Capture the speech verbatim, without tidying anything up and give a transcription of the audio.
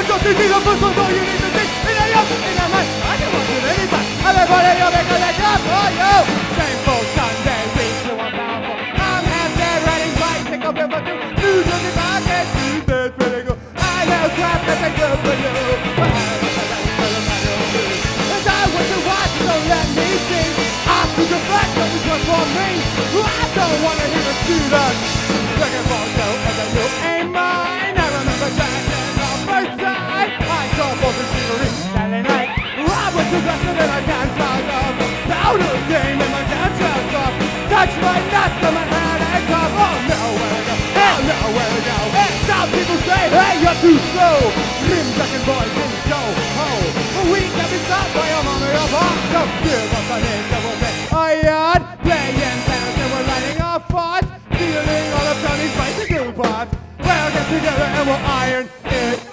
but don't think the first one, all you need to think in a young, in a man. I can watch it anytime. Everybody, you're making a job for you. Shameful Sunday, week to one powerful. I'm half-dead, riding bike, take a river to New Jersey market. Tuesday's pretty good. I know crap that they good for you. And I want to watch, don't let me sing. I put the back, don't you work for me. I don't want to hear a student. Looking for you, and then you ain't mine. I remember Jack and the first time I saw both the scenery Saturday night. I was too aggressive and I can't sound up. Powder game and my dance sounds up. Touch my nuts and my head and come. Oh no, where to go? Hell no, where to go? And some people say, hey, you're too slow. Rim second boys in show. Oh, but we can be stopped by your mommy or pop. So give us a hint that we'll say, oh yeah, playing tennis and we're lighting our farts. Stealing all of Tony's bicycle parts. We'll get together and we'll iron it